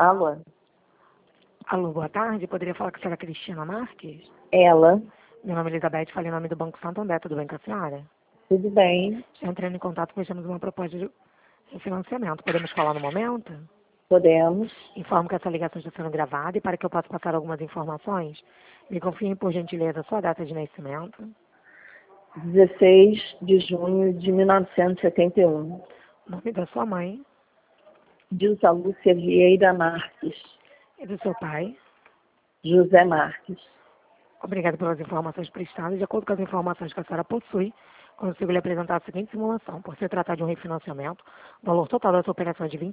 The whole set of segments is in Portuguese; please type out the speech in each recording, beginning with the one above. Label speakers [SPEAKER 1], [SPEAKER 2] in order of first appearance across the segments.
[SPEAKER 1] Alô?
[SPEAKER 2] Alô, boa tarde. Poderia falar com a senhora Cristina Marques?
[SPEAKER 1] Ela?
[SPEAKER 2] Meu nome é Elizabeth, falei em nome do Banco Santander. Tudo bem com a senhora?
[SPEAKER 1] Tudo bem?
[SPEAKER 2] Já entrando em contato, pois temos uma proposta de financiamento. Podemos falar no momento?
[SPEAKER 1] Podemos.
[SPEAKER 2] Informo que essa ligação está sendo gravada e para que eu possa passar algumas informações, me confirme, por gentileza, a sua data de nascimento,
[SPEAKER 1] 16 de junho de 1971.
[SPEAKER 2] nome da sua mãe
[SPEAKER 1] Dilsa Lúcia Vieira Marques.
[SPEAKER 2] e do seu pai.
[SPEAKER 1] José Marques.
[SPEAKER 2] Obrigada pelas informações prestadas. De acordo com as informações que a senhora possui, consigo lhe apresentar a seguinte simulação. Por se tratar de um refinanciamento, o valor total dessa operação é de R$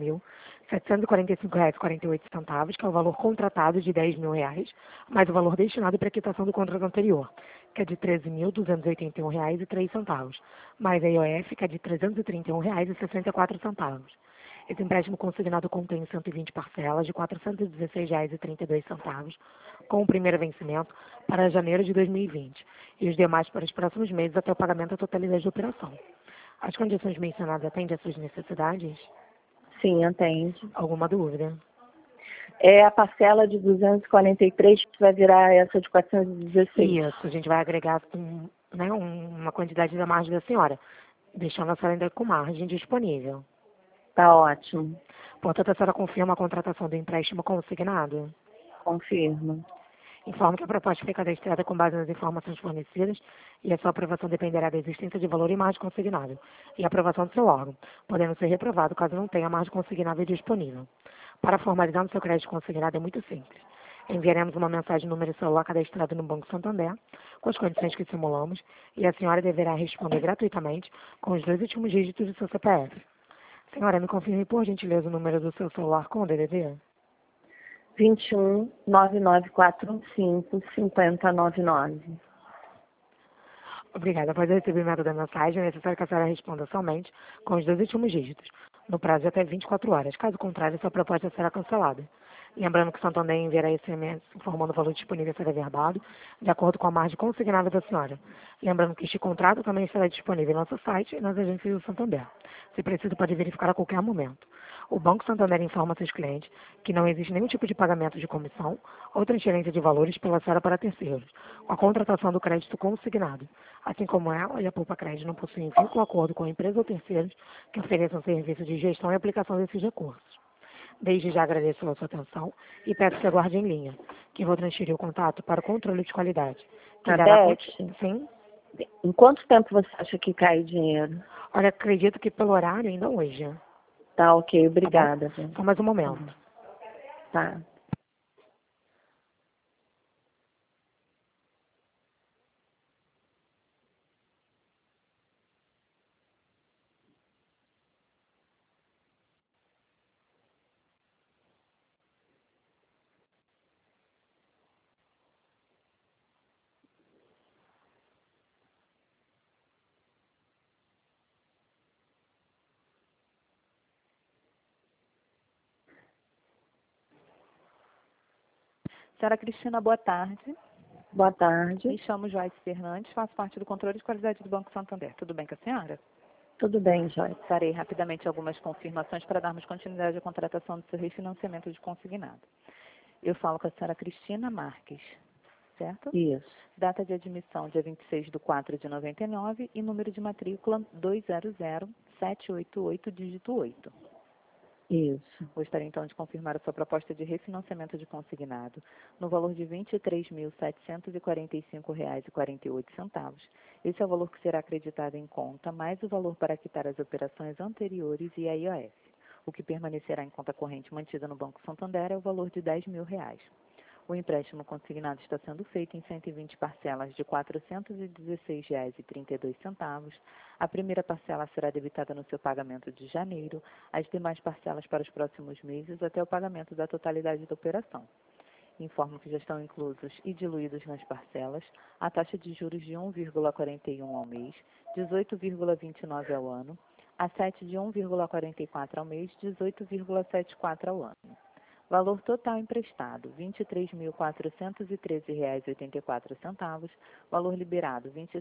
[SPEAKER 2] 23.745,48, que é o valor contratado de R$ 10.000, mais o valor destinado para a quitação do contrato anterior, que é de R$ 13.281,03, mais a IOF, que é de R$ 331,64. Esse empréstimo consignado contém 120 parcelas de R$ 416,32, com o primeiro vencimento para janeiro de 2020 e os demais para os próximos meses até o pagamento da totalidade da operação. As condições mencionadas atendem às suas necessidades?
[SPEAKER 1] Sim, atende.
[SPEAKER 2] Alguma dúvida?
[SPEAKER 1] É a parcela de 243 que vai virar essa de 416.
[SPEAKER 2] Isso, a gente vai agregar uma quantidade da margem da senhora, deixando a senhora ainda com margem disponível.
[SPEAKER 1] Tá ótimo.
[SPEAKER 2] Portanto, a senhora confirma a contratação do empréstimo consignado?
[SPEAKER 1] Confirmo.
[SPEAKER 2] Informo que a proposta foi cadastrada com base nas informações fornecidas e a sua aprovação dependerá da existência de valor e margem consignável e a aprovação do seu órgão, podendo ser reprovado caso não tenha margem consignável disponível. Para formalizar o seu crédito consignado é muito simples. Enviaremos uma mensagem no número celular cadastrado no Banco Santander, com as condições que simulamos, e a senhora deverá responder gratuitamente com os 2 últimos dígitos do seu CPF. Senhora, me confirme por gentileza o número do seu celular com o DDD?
[SPEAKER 1] 21 9945 5099.
[SPEAKER 2] Obrigada. Após o recebimento da mensagem, é necessário que a senhora responda somente com os 2 últimos dígitos, no prazo de até 24 horas. Caso contrário, sua proposta será cancelada. Lembrando que o Santander enviará SMS informando o valor disponível a ser averbado, de acordo com a margem consignável da senhora. Lembrando que este contrato também estará disponível em nosso site e nas agências do Santander. Se preciso, pode verificar a qualquer momento. O Banco Santander informa seus clientes que não existe nenhum tipo de pagamento de comissão ou transferência de valores pela senhora para terceiros, com a contratação do crédito consignado. Assim como ela e a Poupa Crédito não possuem vínculo ou acordo com a empresa ou terceiros que ofereçam serviços de gestão e aplicação desses recursos. Desde já agradeço a sua atenção e peço que aguarde em linha, que vou transferir o contato para o controle de qualidade. Que dará
[SPEAKER 1] Beth,
[SPEAKER 2] Sim?
[SPEAKER 1] em quanto tempo você acha que cai o dinheiro?
[SPEAKER 2] Olha, acredito que pelo horário ainda hoje.
[SPEAKER 1] Tá, ok,
[SPEAKER 2] Tá bom?
[SPEAKER 1] obrigada.
[SPEAKER 2] Só mais um momento.
[SPEAKER 1] Tá.
[SPEAKER 3] Senhora Cristina, boa tarde.
[SPEAKER 1] Boa tarde.
[SPEAKER 3] Me chamo Joyce Fernandes, faço parte do controle de qualidade do Banco Santander. Tudo bem com a senhora?
[SPEAKER 1] Tudo bem, Joyce.
[SPEAKER 3] Farei rapidamente algumas confirmações para darmos continuidade à contratação do seu refinanciamento de consignado. Eu falo com a senhora Cristina Marques, certo?
[SPEAKER 1] Isso.
[SPEAKER 3] Data de admissão, dia 26/4/99 e número de matrícula 200788, dígito 8.
[SPEAKER 1] Isso.
[SPEAKER 3] Gostaria então de confirmar a sua proposta de refinanciamento de consignado no valor de R$ 23.745,48. Esse é o valor que será acreditado em conta, mais o valor para quitar as operações anteriores e a IOF. O que permanecerá em conta corrente mantida no Banco Santander é o valor de R$ 10.000. O empréstimo consignado está sendo feito em 120 parcelas de R$ 416,32. A primeira parcela será debitada no seu pagamento de janeiro, as demais parcelas para os próximos meses até o pagamento da totalidade da operação. Informo que já estão inclusos e diluídos nas parcelas a taxa de juros de 1,41 ao mês, 18,29 ao ano, a 7 de 1,44 ao mês, 18,74 ao ano. Valor total emprestado, R$ 23.413,84. Valor liberado, R$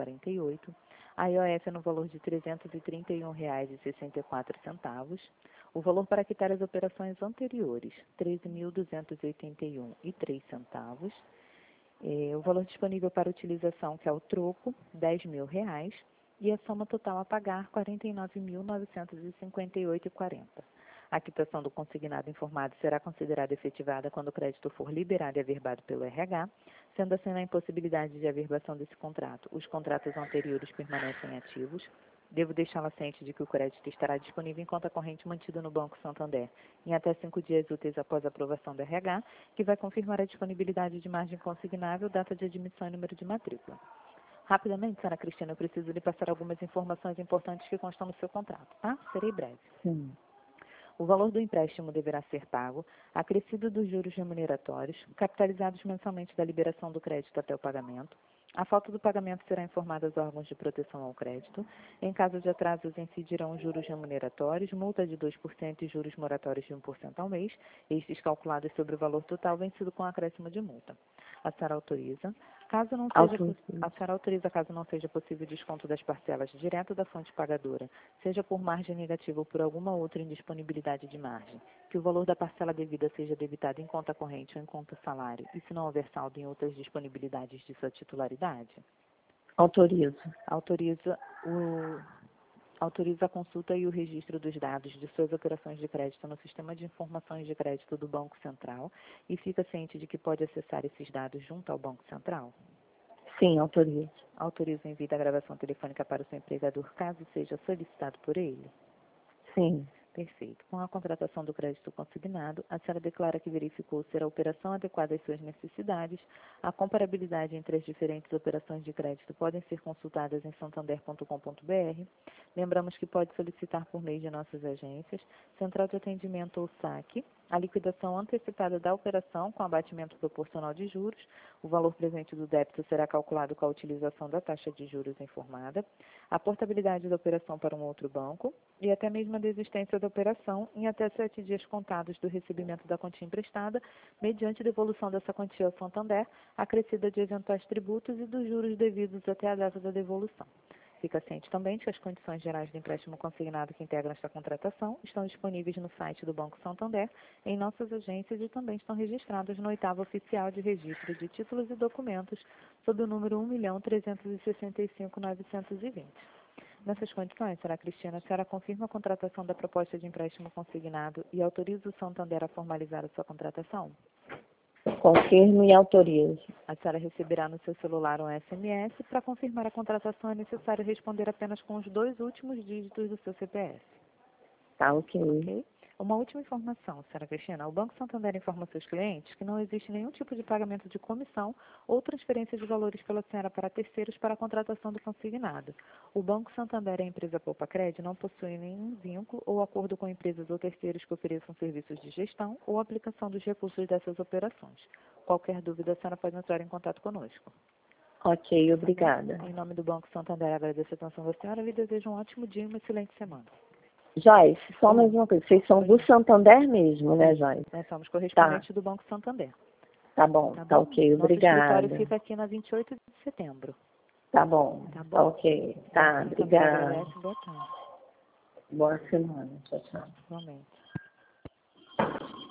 [SPEAKER 3] 23.745,48. A IOF no valor de R$ 331,64. O valor para quitar as operações anteriores, R$ 13.281,03. O valor disponível para utilização, que é o troco, R$ 10.000. E a soma total a pagar, R$ 49.958,40. A quitação do consignado informado será considerada efetivada quando o crédito for liberado e averbado pelo RH, sendo assim na impossibilidade de averbação desse contrato. Os contratos anteriores permanecem ativos. Devo deixá-la ciente de que o crédito estará disponível em conta corrente mantida no Banco Santander em até 5 dias úteis após a aprovação do RH, que vai confirmar a disponibilidade de margem consignável, data de admissão e número de matrícula. Rapidamente, senhora Cristina, eu preciso lhe passar algumas informações importantes que constam no seu contrato, tá? Serei breve.
[SPEAKER 1] Sim.
[SPEAKER 3] O valor do empréstimo deverá ser pago, acrescido dos juros remuneratórios, capitalizados mensalmente da liberação do crédito até o pagamento. A falta do pagamento será informada aos órgãos de proteção ao crédito. Em caso de atrasos, incidirão juros remuneratórios, multa de 2% e juros moratórios de 1% ao mês, estes calculados sobre o valor total vencido com acréscimo de multa. A senhora autoriza. Caso não seja possível o desconto das parcelas direto da fonte pagadora, seja por margem negativa ou por alguma outra indisponibilidade de margem, que o valor da parcela devida seja debitado em conta corrente ou em conta salário, e se não houver saldo em outras disponibilidades de sua titularidade?
[SPEAKER 1] Autorizo.
[SPEAKER 3] Autoriza a consulta e o registro dos dados de suas operações de crédito no Sistema de Informações de Crédito do Banco Central e fica ciente de que pode acessar esses dados junto ao Banco Central?
[SPEAKER 1] Sim, autorizo.
[SPEAKER 3] Autoriza o envio da gravação telefônica para o seu empregador, caso seja solicitado por ele?
[SPEAKER 1] Sim.
[SPEAKER 3] Perfeito. Com a contratação do crédito consignado, a senhora declara que verificou ser a operação adequada às suas necessidades. A comparabilidade entre as diferentes operações de crédito podem ser consultadas em santander.com.br. Lembramos que pode solicitar por meio de nossas agências, Central de Atendimento ou SAC, a liquidação antecipada da operação com abatimento proporcional de juros. O valor presente do débito será calculado com a utilização da taxa de juros informada, a portabilidade da operação para um outro banco e até mesmo a desistência da operação em até 7 dias contados do recebimento da quantia emprestada, mediante devolução dessa quantia ao Santander, acrescida de eventuais tributos e dos juros devidos até a data da devolução. Fica ciente também de que as condições gerais do empréstimo consignado que integram esta contratação estão disponíveis no site do Banco Santander, em nossas agências e também estão registradas no 8º Oficial de Registro de Títulos e Documentos, sob o número 1.365.920. Nessas condições, senhora Cristina, a senhora confirma a contratação da proposta de empréstimo consignado e autoriza o Santander a formalizar a sua contratação?
[SPEAKER 1] Confirmo e autorizo.
[SPEAKER 3] A senhora receberá no seu celular um SMS. Para confirmar a contratação, é necessário responder apenas com os 2 últimos dígitos do seu CPF.
[SPEAKER 1] Tá, ok.
[SPEAKER 3] Ok? Uma última informação, senhora Cristina. O Banco Santander informa seus clientes que não existe nenhum tipo de pagamento de comissão ou transferência de valores pela senhora para terceiros para a contratação do consignado. O Banco Santander e a empresa Poupacred não possuem nenhum vínculo ou acordo com empresas ou terceiros que ofereçam serviços de gestão ou aplicação dos recursos dessas operações. Qualquer dúvida, a senhora pode entrar em contato conosco.
[SPEAKER 1] Ok, obrigada.
[SPEAKER 3] Em nome do Banco Santander, agradeço a atenção da senhora e lhe desejo um ótimo dia e uma excelente semana.
[SPEAKER 1] Joyce, só mais uma coisa. Vocês são do Santander mesmo, né, Joyce?
[SPEAKER 3] Nós somos correspondentes do Banco Santander.
[SPEAKER 1] Tá bom, tá ok, obrigada.
[SPEAKER 3] Nosso escritório fica aqui na 28 de setembro.
[SPEAKER 1] Tá bom, tá ok. Tá, obrigada.
[SPEAKER 3] Boa tarde.
[SPEAKER 1] Boa semana. Tchau, tchau.
[SPEAKER 3] Igualmente.